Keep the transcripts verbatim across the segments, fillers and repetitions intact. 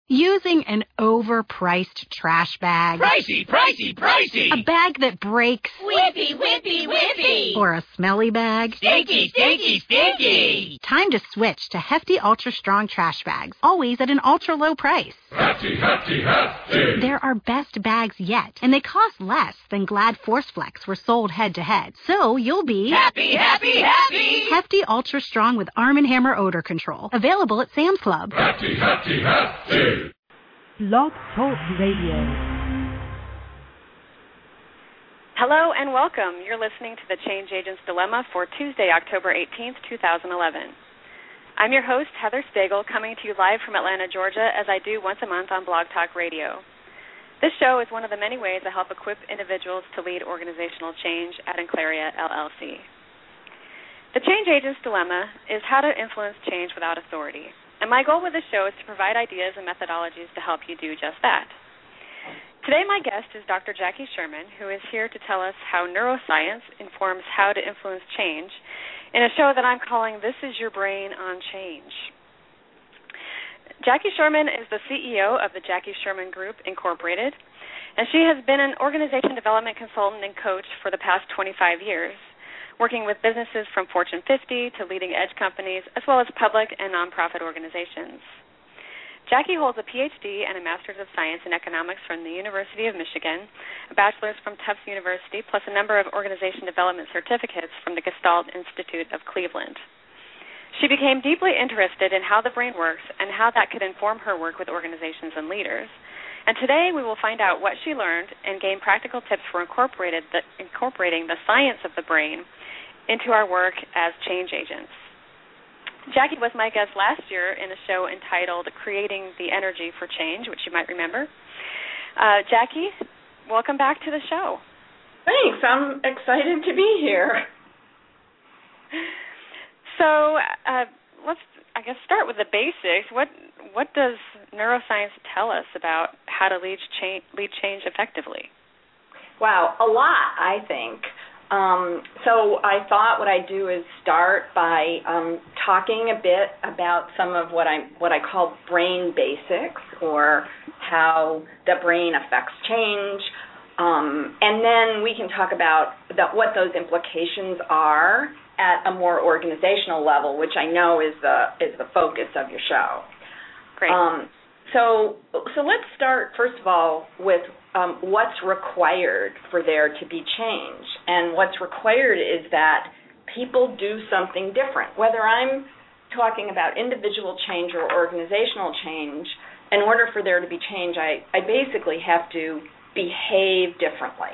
Using an overpriced trash bag. Pricey, pricey, pricey! A bag that breaks. Whippy, whippy, whippy! Or a smelly bag. Stinky, stinky, stinky! Time to switch to Hefty Ultra Strong trash bags, always at an ultra low price. Hefty, hefty, hefty! They're our best bags yet, and they cost less than Glad Force Flex were sold head to head. So you'll be happy, happy, happy! Hefty Ultra Strong with Arm and Hammer odor control. Available at Sam's Club. Hefty, hefty, hefty! Blog Talk Radio. Hello and welcome. You're listening to the Change Agent's Dilemma for Tuesday, October eighteenth, twenty eleven. I'm your host, Heather Stagel, coming to you live from Atlanta, Georgia, as I do once a month on Blog Talk Radio. This show is one of the many ways I help equip individuals to lead organizational change at Enclaria, L L C. The Change Agent's Dilemma is how to influence change without authority. And my goal with this show is to provide ideas and methodologies to help you do just that. Today my guest is Doctor Jackie Sherman, who is here to tell us how neuroscience informs how to influence change in a show that I'm calling This Is Your Brain on Change. Jackie Sherman is the C E O of the Jackie Sherman Group, Incorporated, and she has been an organization development consultant and coach for the past twenty-five years. Working with businesses from Fortune fifty to leading-edge companies, as well as public and nonprofit organizations. Jackie holds a P H D and a Master's of Science in Economics from the University of Michigan, a Bachelor's from Tufts University, plus a number of organization development certificates from the Gestalt Institute of Cleveland. She became deeply interested in how the brain works and how that could inform her work with organizations and leaders. And today we will find out what she learned and gain practical tips for incorporated the, incorporating the science of the brain into our work as change agents. Jackie was my guest last year in a show entitled Creating the Energy for Change, which you might remember. Uh, Jackie, welcome back to the show. Thanks. I'm excited to be here. So uh, let's, I guess, start with the basics. What what does neuroscience tell us about how to lead change, lead change effectively? Wow, a lot, I think. Um, so I thought what I'd do is start by um, talking a bit about some of what I what I call brain basics, or how the brain affects change, um, and then we can talk about the, what those implications are at a more organizational level, which I know is the is the focus of your show. Great. Um, so so let's start first of all with Um, what's required for there to be change. And what's required is that people do something different. Whether I'm talking about individual change or organizational change, in order for there to be change, I, I basically have to behave differently.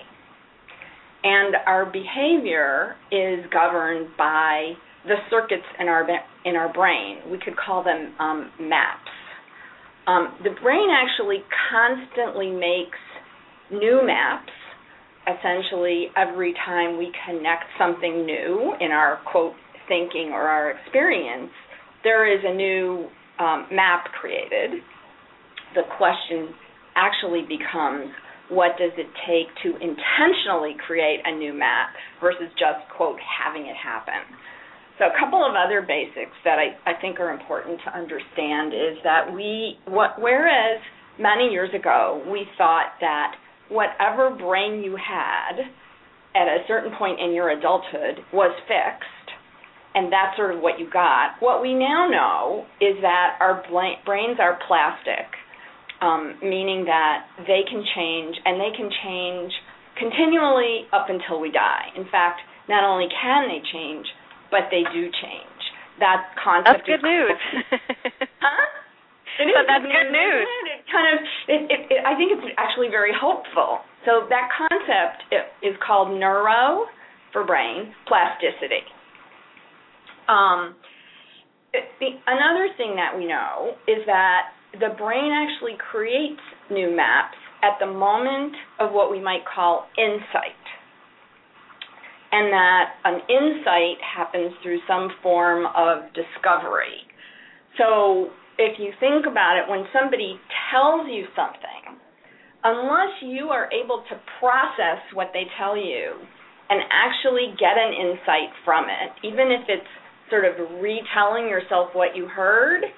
And our behavior is governed by the circuits in our in our brain. We could call them um, maps. Um, the brain actually constantly makes new maps, essentially, every time we connect something new in our, quote, thinking or our experience, there is a new um, map created. The question actually becomes, what does it take to intentionally create a new map versus just, quote, having it happen? So a couple of other basics that I, I think are important to understand is that we, what, whereas many years ago we thought that whatever brain you had at a certain point in your adulthood was fixed, and that's sort of what you got. What we now know is that our brains are plastic, um, meaning that they can change, and they can change continually up until we die. In fact, not only can they change, but they do change. That concept That's good is news. Huh? It is so that's good good news. It kind of, it, it, it, I think it's actually very hopeful. So that concept is called neuro, for brain, plasticity. Um, it, the, another thing that we know is that the brain actually creates new maps at the moment of what we might call insight. And that an insight happens through some form of discovery. So if you think about it, when somebody tells you something, unless you are able to process what they tell you and actually get an insight from it, even if it's sort of retelling yourself what you heard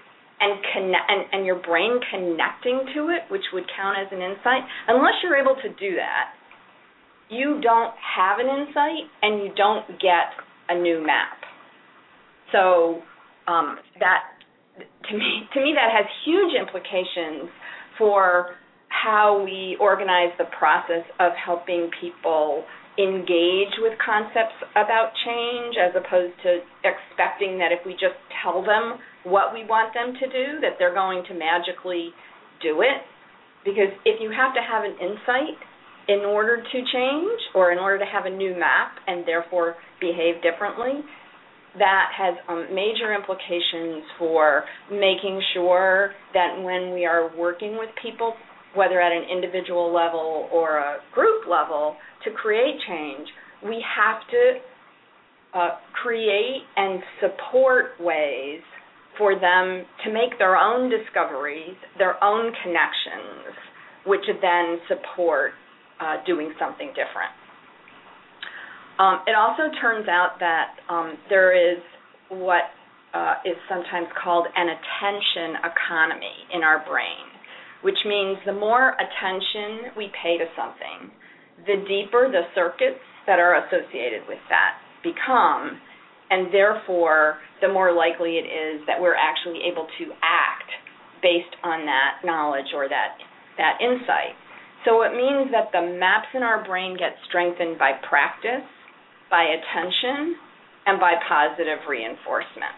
and, connect, and, and your brain connecting to it, which would count as an insight, unless you're able to do that, you don't have an insight and you don't get a new map. So um, that, to me, to me, that has huge implications for how we organize the process of helping people engage with concepts about change, as opposed to expecting that if we just tell them what we want them to do, that they're going to magically do it. Because if you have to have an insight in order to change, or in order to have a new map and therefore behave differently, that has um, major implications for making sure that when we are working with people, whether at an individual level or a group level, to create change, we have to uh, create and support ways for them to make their own discoveries, their own connections, which then support uh, doing something different. Um, it also turns out that um, there is what uh, is sometimes called an attention economy in our brain, which means the more attention we pay to something, the deeper the circuits that are associated with that become, and therefore the more likely it is that we're actually able to act based on that knowledge or that, that insight. So it means that the maps in our brain get strengthened by practice, by attention, and by positive reinforcement.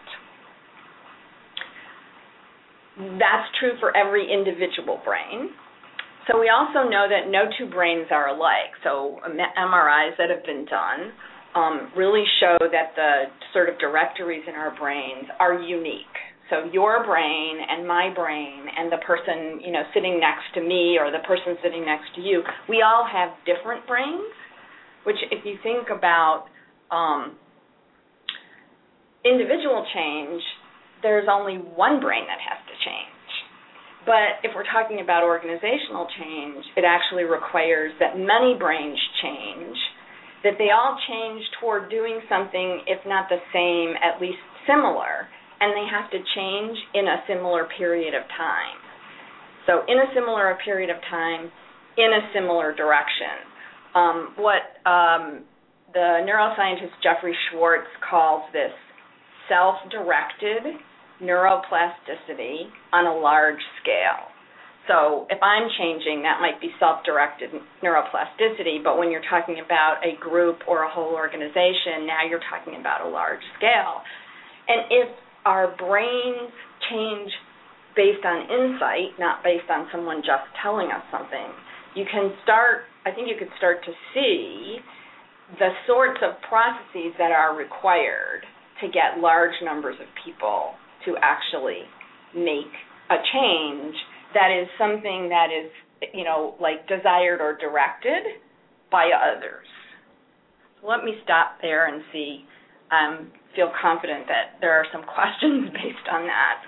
That's true for every individual brain. So we also know that no two brains are alike. So M R Is that have been done um, really show that the sort of directories in our brains are unique. So your brain and my brain and the person, you know, sitting next to me or the person sitting next to you, we all have different brains, which if you think about um, individual change, there's only one brain that has to change. But if we're talking about organizational change, it actually requires that many brains change, that they all change toward doing something, if not the same, at least similar, and they have to change in a similar period of time. So in a similar period of time, in a similar direction. Um, what um, the neuroscientist Jeffrey Schwartz calls this self-directed neuroplasticity on a large scale. So if I'm changing, that might be self-directed neuroplasticity, but when you're talking about a group or a whole organization, now you're talking about a large scale. And if our brains change based on insight, not based on someone just telling us something, you can start, I think you could start to see the sorts of processes that are required to get large numbers of people to actually make a change that is something that is, you know, like desired or directed by others. So let me stop there and see, um, feel confident that there are some questions based on that.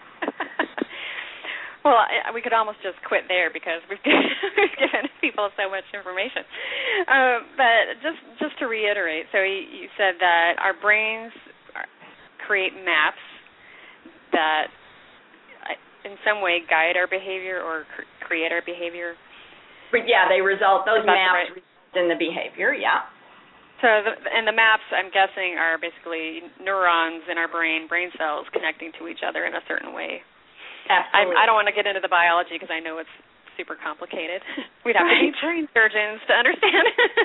Well, I, we could almost just quit there because we've given, we've given people so much information. Um, but just just to reiterate, so you, you said that our brains are, create maps that in some way guide our behavior or cr- create our behavior. But yeah, they result, those That's maps right. result in the behavior, yeah. So, the, and the maps, I'm guessing, are basically neurons in our brain, brain cells connecting to each other in a certain way. Absolutely. I, I don't want to get into the biology because I know it's super complicated. We'd have right. to be trained surgeons to understand.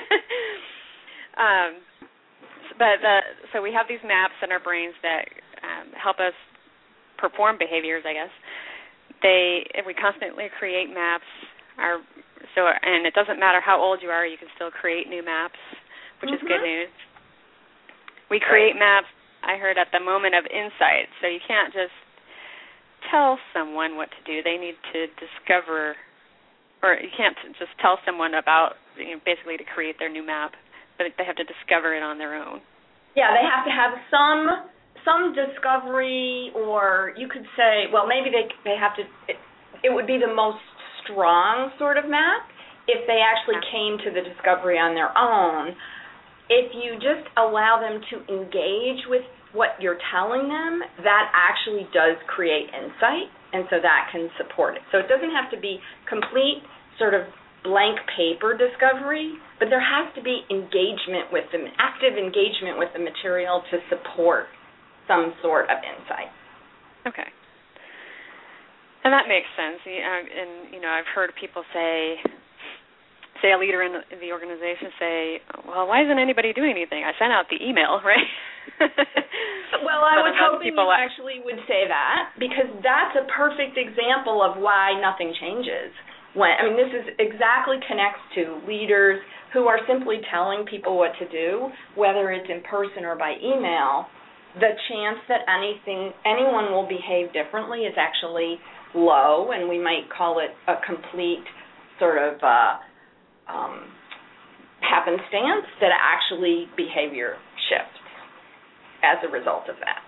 um, but the, so we have these maps in our brains that um, help us perform behaviors, I guess. They, if we constantly create maps, our so and it doesn't matter how old you are, you can still create new maps, which mm-hmm. is good news. We create right. maps, I heard, at the moment of insight. So you can't just tell someone what to do. They need to discover, or you can't just tell someone about, you know, basically to create their new map, but they have to discover it on their own. Yeah, they have to have some some discovery, or you could say, well, maybe they they have to, it, it would be the most strong sort of map if they actually came to the discovery on their own. If you just allow them to engage with what you're telling them, that actually does create insight, and so that can support it. So it doesn't have to be complete sort of blank paper discovery, but there has to be engagement with them, active engagement with the material to support some sort of insight. Okay. And that makes sense. And, you know, I've heard people say, say a leader in the, in the organization say, well, why isn't anybody doing anything? I sent out the email, right? Well, I was hoping you actually would say that, because that's a perfect example of why nothing changes. When, I mean, this is exactly connects to leaders who are simply telling people what to do, whether it's in person or by email. The chance that anything, anyone will behave differently is actually low, and we might call it a complete sort of uh, um, happenstance that actually behavior shifts as a result of that.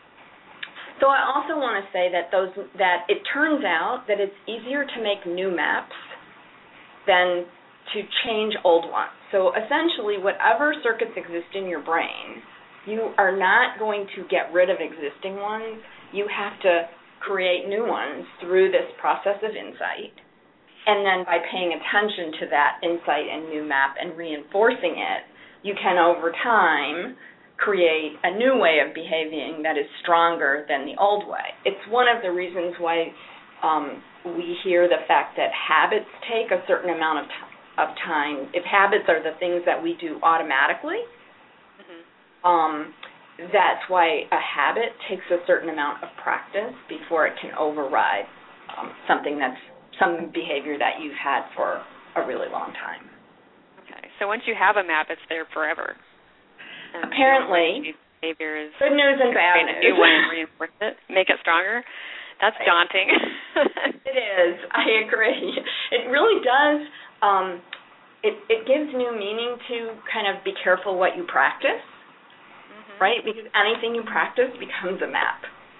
So I also want to say that those that it turns out that it's easier to make new maps than to change old ones. So essentially, whatever circuits exist in your brain, you are not going to get rid of existing ones. You have to create new ones through this process of insight. And then by paying attention to that insight and new map and reinforcing it, you can over time create a new way of behaving that is stronger than the old way. It's one of the reasons why um, we hear the fact that habits take a certain amount of, t- of time. If habits are the things that we do automatically, mm-hmm. um, that's why a habit takes a certain amount of practice before it can override um, something that's some behavior that you've had for a really long time. Okay, so once you have a map, it's there forever. And apparently, behavior is good news and bad news. You want to reinforce it, make it stronger. That's daunting. It is. I agree. It really does. Um, it it gives new meaning to kind of be careful what you practice, mm-hmm. right? Because anything you practice becomes a map.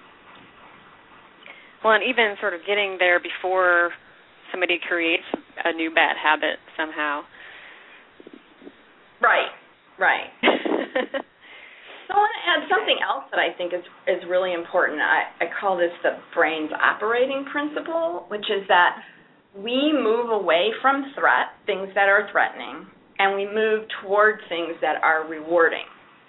Well, and even sort of getting there before somebody creates a new bad habit somehow. Right. Right. So I want to add something else that I think is, is really important. I, I call this the brain's operating principle, which is that we move away from threat, things that are threatening, and we move toward things that are rewarding.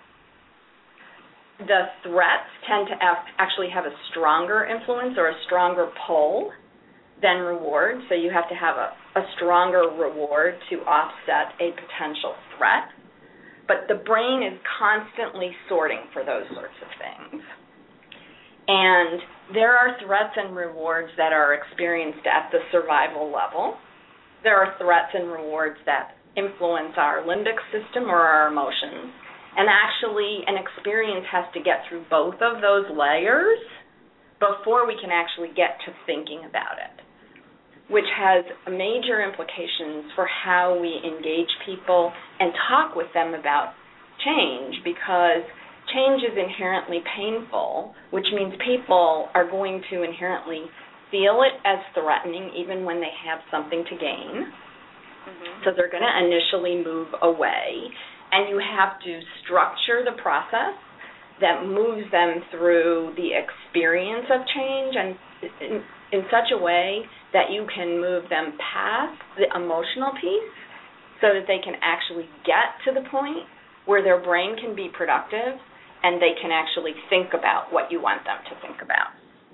The threats tend to have, actually have a stronger influence or a stronger pull than reward, so you have to have a, a stronger reward to offset a potential threat. But the brain is constantly sorting for those sorts of things. And there are threats and rewards that are experienced at the survival level. There are threats and rewards that influence our limbic system or our emotions. And actually, an experience has to get through both of those layers before we can actually get to thinking about it, which has major implications for how we engage people and talk with them about change, because change is inherently painful, which means people are going to inherently feel it as threatening even when they have something to gain. Mm-hmm. So they're going to initially move away, and you have to structure the process that moves them through the experience of change and in, in such a way that you can move them past the emotional piece so that they can actually get to the point where their brain can be productive and they can actually think about what you want them to think about.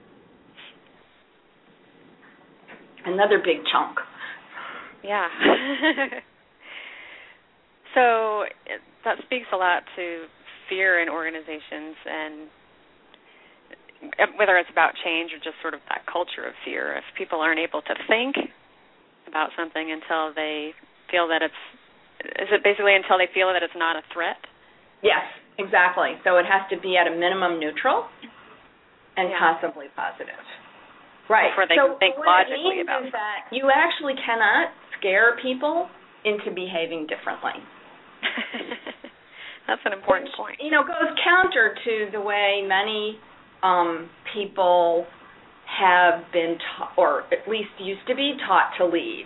Another big chunk. Yeah. So that speaks a lot to fear in organizations, and whether it's about change or just sort of that culture of fear. If people aren't able to think about something until they feel that it's, is it basically until they feel that it's not a threat? Yes, exactly. So it has to be at a minimum neutral and yeah. possibly positive. Right. Before they so can think what logically it means about is that you actually cannot scare people into behaving differently. That's an important Which, point. You know, goes counter to the way many um, people have been taught, or at least used to be taught to lead.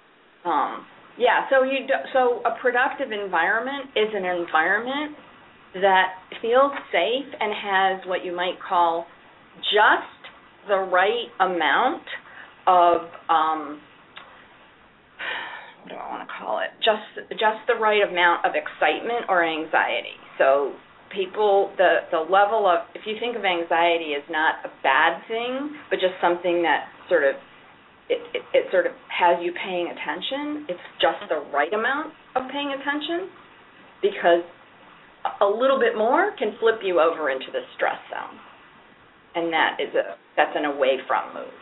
Um, yeah, so you do, so a productive environment is an environment that feels safe and has what you might call just the right amount of, um, what do I want to call it? Just just the right amount of excitement or anxiety. So people, the, the level of, if you think of anxiety as not a bad thing, but just something that sort of, it, it, it sort of has you paying attention, it's just the right amount of paying attention, because a little bit more can flip you over into the stress zone, and that is a that's an away from move.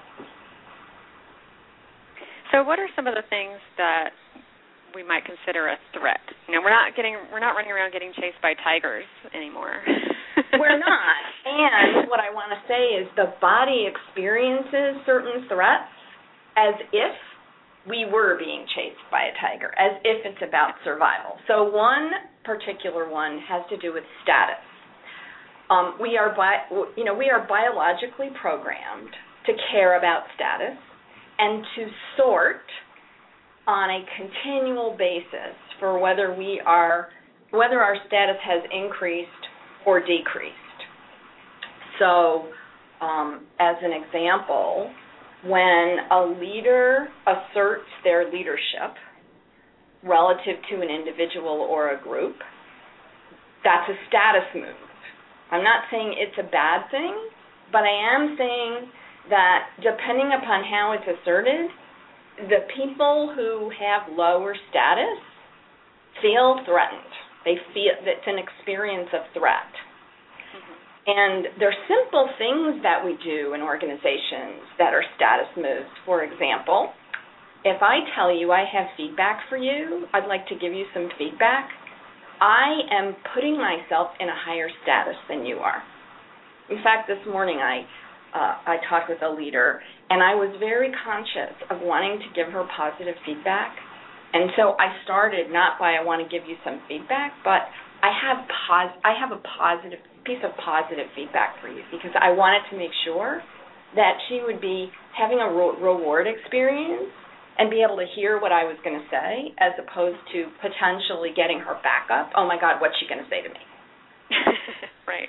So, what are some of the things that we might consider a threat? You know, we're not getting we're not running around getting chased by tigers anymore. We're not. And what I want to say is the body experiences certain threats as if we were being chased by a tiger, as if it's about survival. So one particular one has to do with status. Um, we are, bi- you know, we are biologically programmed to care about status and to sort on a continual basis for whether we are, whether our status has increased or decreased. So, um, as an example, when a leader asserts their leadership relative to an individual or a group, that's a status move. I'm not saying it's a bad thing, but I am saying that depending upon how it's asserted, the people who have lower status feel threatened. They feel it's an experience of threat. Mm-hmm. And there's simple things that we do in organizations that are status moves. For example, if I tell you I have feedback for you, I'd like to give you some feedback, I am putting myself in a higher status than you are. In fact, this morning I uh, I talked with a leader, and I was very conscious of wanting to give her positive feedback. And so I started not by I want to give you some feedback, but I have pos- I have a positive piece of positive feedback for you, because I wanted to make sure that she would be having a re- reward experience and be able to hear what I was going to say, as opposed to potentially getting her back up. Oh my God, what's she going to say to me? Right.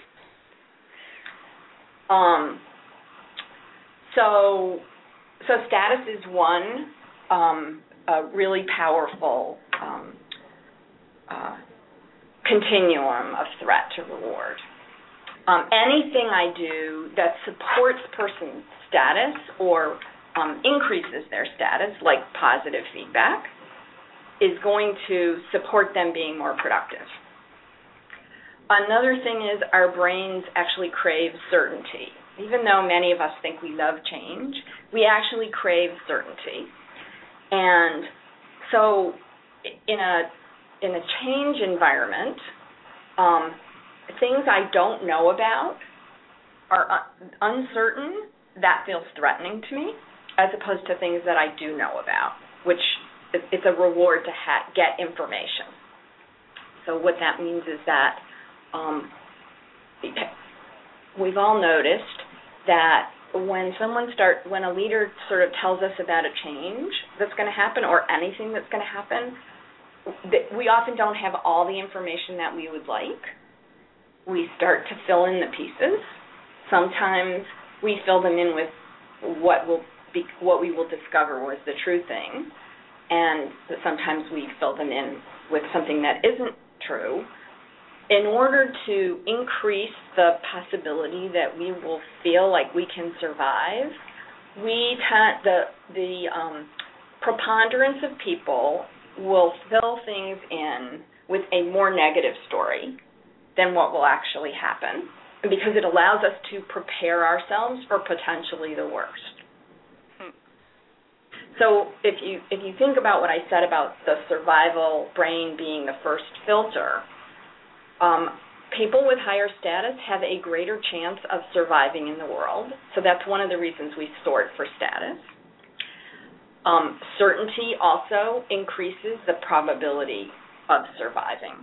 Um. So, so status is one um, a really powerful um, uh, continuum of threat to reward. Um, anything I do that supports person's status or um, increases their status, like positive feedback, is going to support them being more productive. Another thing is our brains actually crave certainty. Even though many of us think we love change, we actually crave certainty. And so in a in a change environment, um, things I don't know about are un- uncertain. That feels threatening to me, as opposed to things that I do know about, which it's a reward to ha- get information. So what that means is that um, we've all noticed that when someone start, when a leader sort of tells us about a change that's going to happen or anything that's going to happen, that we often don't have all the information that we would like. We start to fill in the pieces. Sometimes we fill them in with what will be, what we will discover was the true thing, and sometimes we fill them in with something that isn't true. In order to increase the possibility that we will feel like we can survive, we ta- the the um, preponderance of people will fill things in with a more negative story than what will actually happen, because it allows us to prepare ourselves for potentially the worst. Hmm. So if you if you think about what I said about the survival brain being the first filter, Um, people with higher status have a greater chance of surviving in the world. So that's one of the reasons we sort for status. Um, certainty also increases the probability of surviving.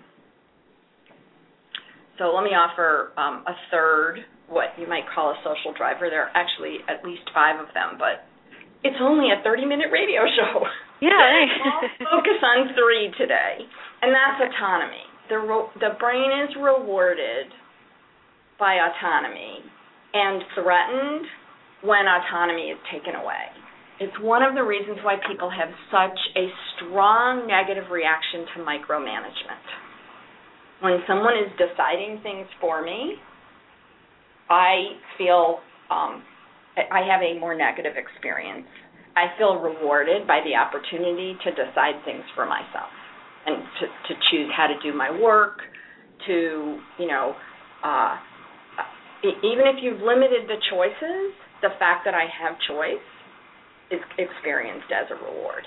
So let me offer um, a third, what you might call a social driver. There are actually at least five of them, but it's only a thirty-minute radio show. Yeah. I'll focus on three today, and that's autonomy. the the brain is rewarded by autonomy and threatened when autonomy is taken away. It's one of the reasons why people have such a strong negative reaction to micromanagement. When someone is deciding things for me, I feel um, I have a more negative experience. I feel rewarded by the opportunity to decide things for myself and to, to choose how to do my work, to, you know, uh, even if you've limited the choices, the fact that I have choice is experienced as a reward.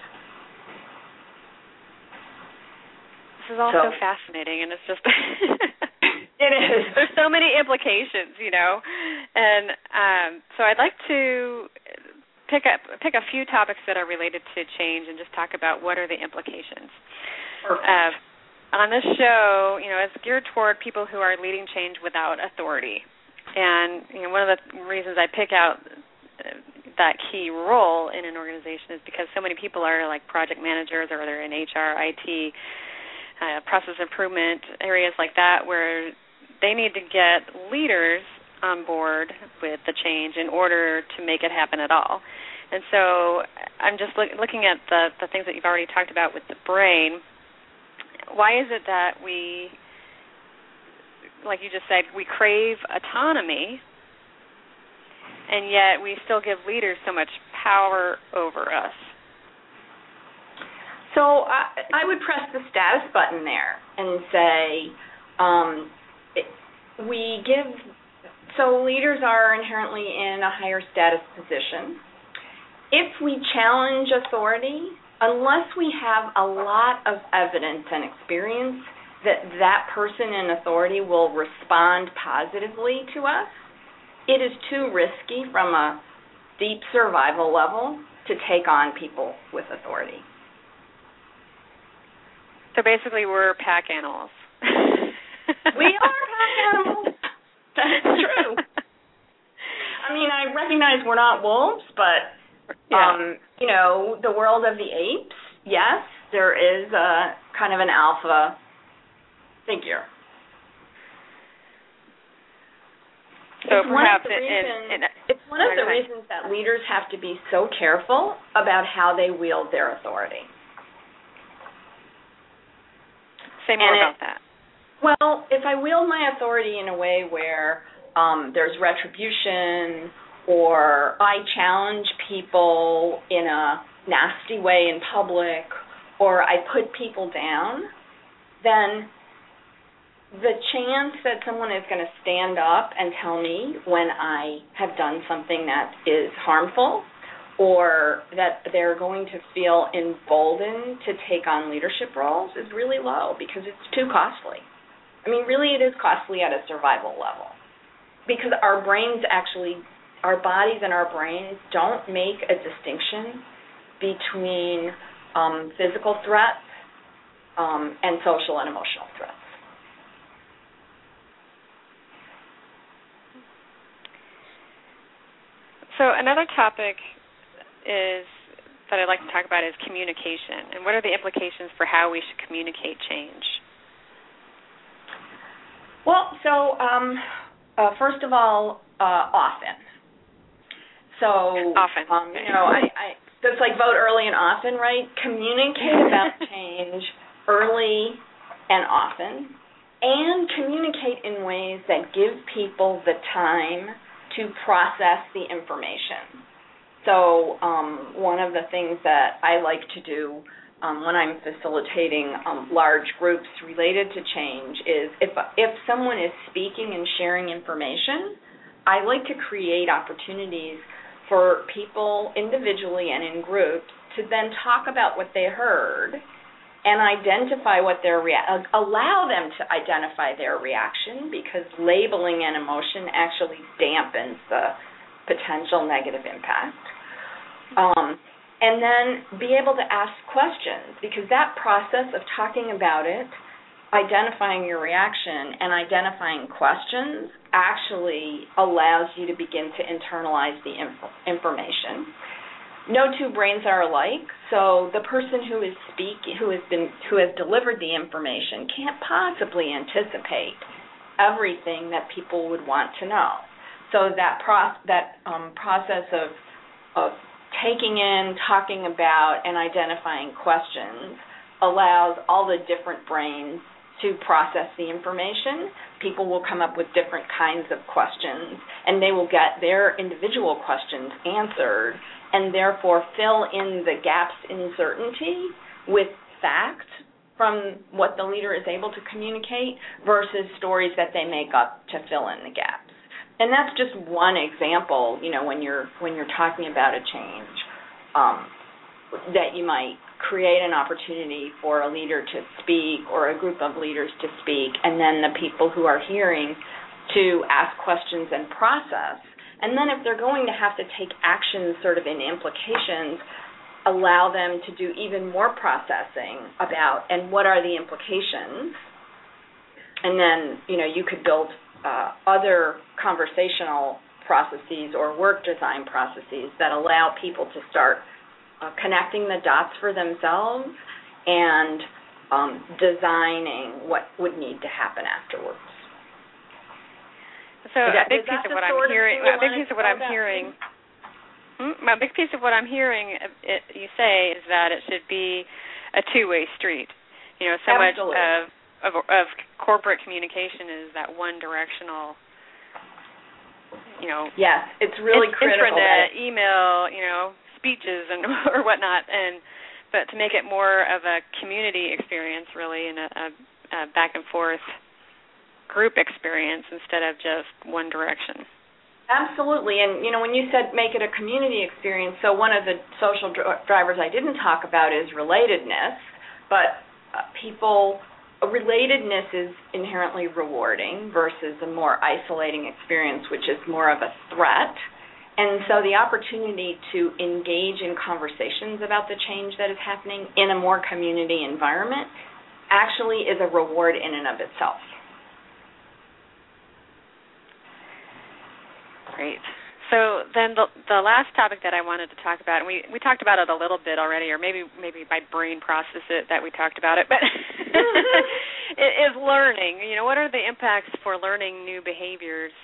This is all so, so fascinating, and it's just... It is. There's so many implications, you know. And um, so I'd like to pick up pick a few topics that are related to change and just talk about what are the implications. Uh, on this show, you know, it's geared toward people who are leading change without authority. And you know, one of the reasons I pick out that key role in an organization is because so many people are like project managers, or they're in H R, I T, uh, process improvement, areas like that, where they need to get leaders on board with the change in order to make it happen at all. And so I'm just look, looking at the, the things that you've already talked about with the brain. Why is it that we, like you just said, we crave autonomy, and yet we still give leaders so much power over us? So I, I would press the status button there and say, um, it, we give, so leaders are inherently in a higher status position. If we challenge authority, unless we have a lot of evidence and experience that that person in authority will respond positively to us, it is too risky from a deep survival level to take on people with authority. So basically we're pack animals. We are pack animals. That's true. I mean, I recognize we're not wolves, but, yeah. um, you know, the world of the apes, yes, there is a kind of an alpha figure. So it's perhaps one of the in, reasons, in, in, it's one of the reasons that leaders have to be so careful about how they wield their authority. Say more and about it, that. Well, if I wield my authority in a way where um, there's retribution, or I challenge people in a nasty way in public, or I put people down, then the chance that someone is going to stand up and tell me when I have done something that is harmful, or that they're going to feel emboldened to take on leadership roles is really low, because it's too costly. I mean, really it is costly at a survival level, because our brains actually, our bodies and our brains don't make a distinction between um, physical threats um, and social and emotional threats. So another topic is that I'd like to talk about is communication, and what are the implications for how we should communicate change? Well, so um, uh, first of all, uh, often. So often, um, you know, I, I that's like vote early and often, right? Communicate about change early and often, and communicate in ways that give people the time to process the information. So um, one of the things that I like to do um, when I'm facilitating um, large groups related to change is if if someone is speaking and sharing information, I like to create opportunities for people individually and in groups to then talk about what they heard and identify what their rea- allow them to identify their reaction, because labeling an emotion actually dampens the potential negative impact. Um, and then be able to ask questions, because that process of talking about it, identifying your reaction, and identifying questions actually allows you to begin to internalize the inf- information. no two brains are alike, so the person who is speaking, who has been, who has delivered the information, can't possibly anticipate everything that people would want to know. So that pro- that um, process of of taking in, talking about, and identifying questions allows all the different brains to process the information. People will come up with different kinds of questions, and they will get their individual questions answered, and therefore fill in the gaps in certainty with facts from what the leader is able to communicate versus stories that they make up to fill in the gaps. And that's just one example, you know, when you're when you're talking about a change, um, that you might create an opportunity for a leader to speak or a group of leaders to speak, and then the people who are hearing to ask questions and process. And then if they're going to have to take actions sort of in implications, allow them to do even more processing about, and what are the implications? And then, you know, you could build uh, other conversational processes or work design processes that allow people to start Uh, connecting the dots for themselves and um, designing what would need to happen afterwards. So that, a big piece of what I'm hearing, a big piece of what I'm hearing, hmm, a big piece of what I'm hearing it, you say is that it should be a two-way street. You know, so Absolutely. much of, of of corporate communication is that one-directional. You know, yes, it's really in, critical. Intranet, email, you know. Speeches and or whatnot, and but to make it more of a community experience, really, and a, a, a back and forth group experience instead of just one direction. Absolutely, and you know, when you said make it a community experience, so one of the social dr- drivers I didn't talk about is relatedness, but uh, people relatedness is inherently rewarding versus a more isolating experience, which is more of a threat. And so the opportunity to engage in conversations about the change that is happening in a more community environment actually is a reward in and of itself. Great. So then the the last topic that I wanted to talk about, and we, we talked about it a little bit already, or maybe maybe my brain processed it that we talked about it, but it is learning. You know, what are the impacts for learning new behaviors?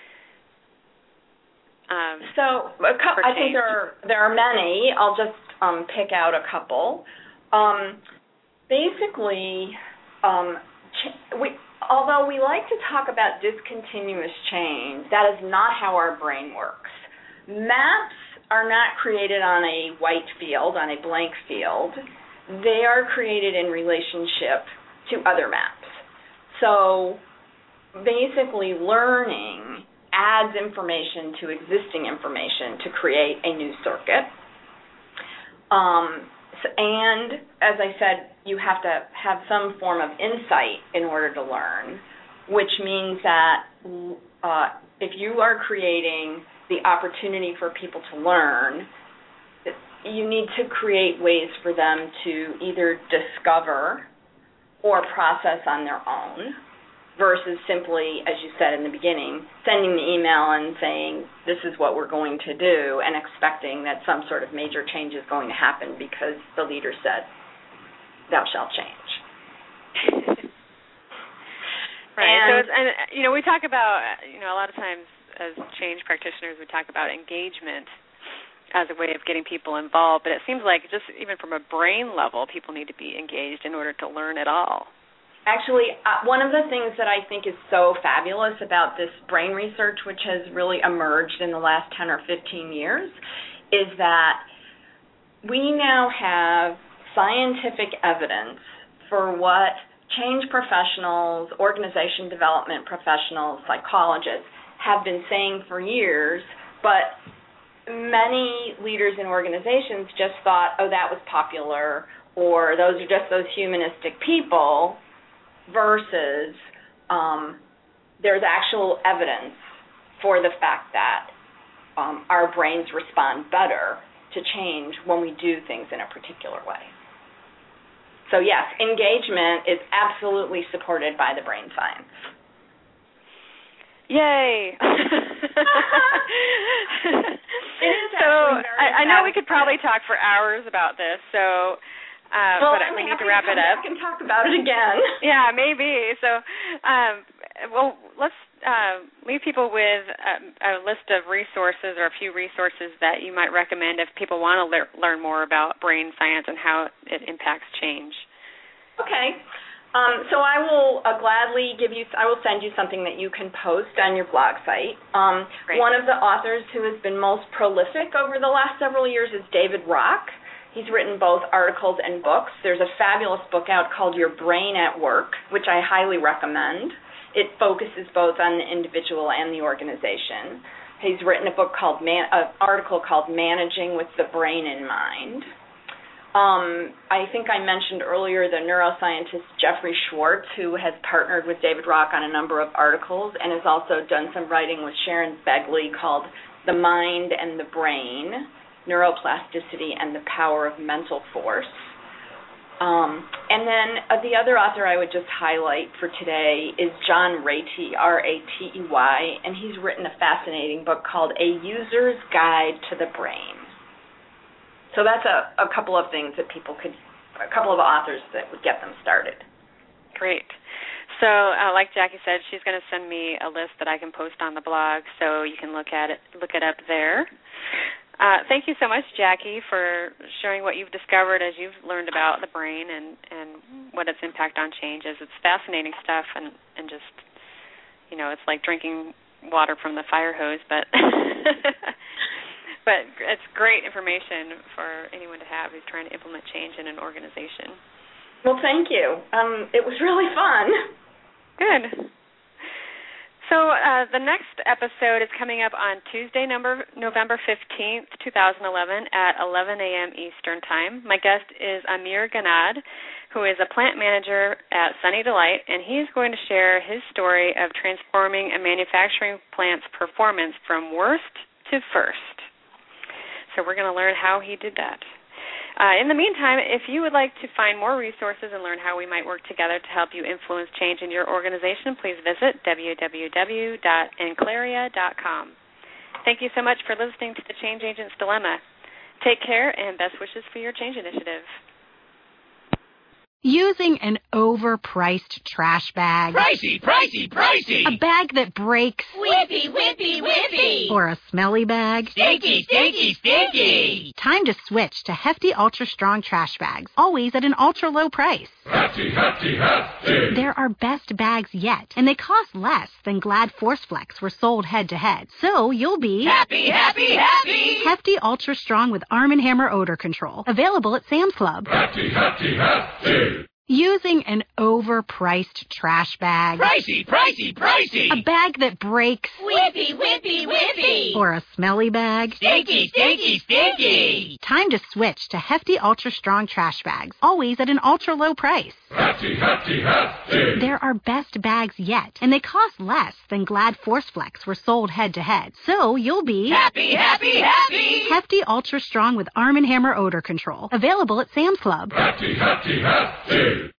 Um, so a co- I think there are there are many. I'll just um, pick out a couple. Um, basically, um, ch- we, although we like to talk about discontinuous change, that is not how our brain works. Maps are not created on a white field, on a blank field. They are created in relationship to other maps. So basically, learning adds information to existing information to create a new circuit. Um, so, and as I said, you have to have some form of insight in order to learn, which means that uh, if you are creating the opportunity for people to learn, you need to create ways for them to either discover or process on their own, versus simply, as you said in the beginning, sending the email and saying, this is what we're going to do, and expecting that some sort of major change is going to happen because the leader said, thou shalt change. Right. And, so it's, and, you know, we talk about, you know, a lot of times as change practitioners, we talk about engagement as a way of getting people involved, but it seems like just even from a brain level, people need to be engaged in order to learn at all. Actually, uh, one of the things that I think is so fabulous about this brain research, which has really emerged in the last ten or fifteen years, is that we now have scientific evidence for what change professionals, organization development professionals, psychologists have been saying for years, but many leaders in organizations just thought, oh, that was popular, or those are just those humanistic people, versus um, there's actual evidence for the fact that um, our brains respond better to change when we do things in a particular way. So yes, engagement is absolutely supported by the brain science. Yay! It is so I, I know we could probably satisfying. talk for hours about this, so uh, well, but I'm we need happy to wrap to it come up. back and talk about it again. Yeah, maybe. So, um, well, let's uh, leave people with a, a list of resources or a few resources that you might recommend if people want to le- learn more about brain science and how it impacts change. Okay. Um, so I will uh, gladly give you, I will send you something that you can post on your blog site. Um, one of the authors who has been most prolific over the last several years is David Rock. He's written both articles and books. There's a fabulous book out called Your Brain at Work, which I highly recommend. It focuses both on the individual and the organization. He's written a book called, Man- an article called Managing with the Brain in Mind. Um, I think I mentioned earlier the neuroscientist Jeffrey Schwartz, who has partnered with David Rock on a number of articles and has also done some writing with Sharon Begley called The Mind and the Brain, Neuroplasticity and the Power of Mental Force. Um, and then uh, the other author I would just highlight for today is John Ratey, R A T E Y, and he's written a fascinating book called A User's Guide to the Brain. So that's a, a couple of things that people could, a couple of authors that would get them started. Great. So uh, like Jackie said, she's going to send me a list that I can post on the blog so you can look at it, look it up there. Uh, thank you so much, Jackie, for sharing what you've discovered as you've learned about the brain and, and what its impact on change is. It's fascinating stuff and, and just, you know, it's like drinking water from the fire hose, but... But it's great information for anyone to have who's trying to implement change in an organization. Well, thank you. Um, it was really fun. Good. So uh, the next episode is coming up on Tuesday, number, November fifteenth, twenty eleven at eleven a.m. Eastern Time. My guest is Amir Ganad, who is a plant manager at Sunny Delight, and he's going to share his story of transforming a manufacturing plant's performance from worst to first. So we're going to learn how he did that. Uh, in the meantime, if you would like to find more resources and learn how we might work together to help you influence change in your organization, please visit w w w dot enclaria dot com. Thank you so much for listening to The Change Agent's Dilemma. Take care and best wishes for your change initiative. Using an overpriced trash bag. Pricey, pricey, pricey. A bag that breaks. Whippy, whippy, whippy. Or a smelly bag. Stinky, stinky, stinky. Time to switch to Hefty Ultra Strong trash bags, always at an ultra low price. Hefty, hefty, hefty. They're our best bags yet, and they cost less than Glad ForceFlex were sold head to head. So you'll be Happy, happy, happy. Hefty Ultra Strong with Arm and Hammer odor control. Available at Sam's Club. Hefty, hefty, hefty. Using an overpriced trash bag. Pricey, pricey, pricey. A bag that breaks. Whippy, whippy, whippy. Or a smelly bag. Stinky, stinky, stinky. Time to switch to Hefty Ultra Strong trash bags, always at an ultra low price. Hefty, hefty, hefty. They're our best bags yet, and they cost less than Glad ForceFlex were sold head to head. So you'll be Happy, happy, happy. Hefty Ultra Strong with Arm and Hammer odor control. Available at Sam's Club. Hefty, hefty, hefty.